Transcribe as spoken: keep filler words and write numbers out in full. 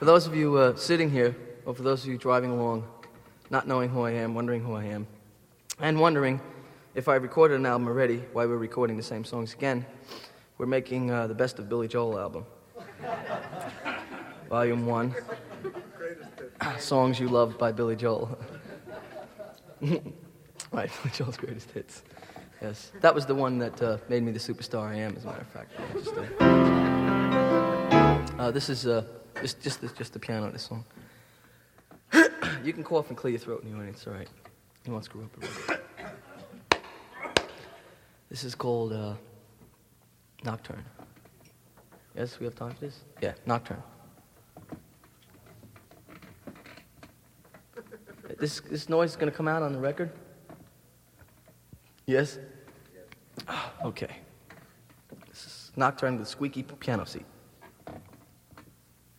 For those of you uh, sitting here, or for those of you driving along, not knowing who I am, wondering who I am, and wondering if I recorded an album already, why we're recording the same songs again, we're making uh, the Best of Billy Joel album. Volume one. Songs You Love by Billy Joel. Right, Billy Joel's greatest hits. Yes, that was the one that uh, made me the superstar I am, as a matter of fact. Yeah, just, uh, uh, this is uh, just just the, just the piano of this song. You can cough and clear your throat in the audience, all right. You won't screw up a little bit. This is called uh, Nocturne. Yes, we have time for this? Yeah, Nocturne. This this noise is going to come out on the record? Yes? Oh, okay. This is Nocturne with a squeaky piano seat.